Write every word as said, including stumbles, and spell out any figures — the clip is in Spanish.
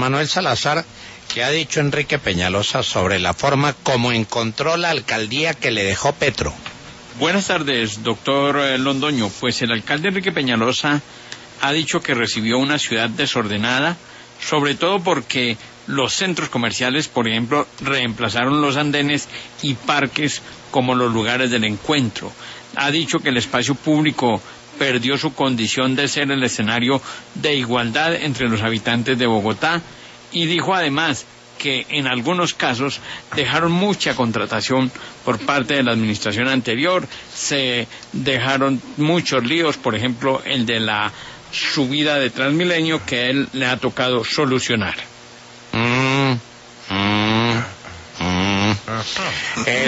Manuel Salazar, ¿qué ha dicho Enrique Peñalosa sobre la forma como encontró la alcaldía que le dejó Petro? Buenas tardes, doctor Londoño. Pues el alcalde Enrique Peñalosa ha dicho que recibió una ciudad desordenada, sobre todo porque los centros comerciales, por ejemplo, reemplazaron los andenes y parques como los lugares del encuentro. Ha dicho que el espacio público perdió su condición de ser el escenario de igualdad entre los habitantes de Bogotá, y dijo además que en algunos casos dejaron mucha contratación por parte de la administración anterior, se dejaron muchos líos, por ejemplo el de la subida de Transmilenio, que a él le ha tocado solucionar. Mm, mm, mm. Eh,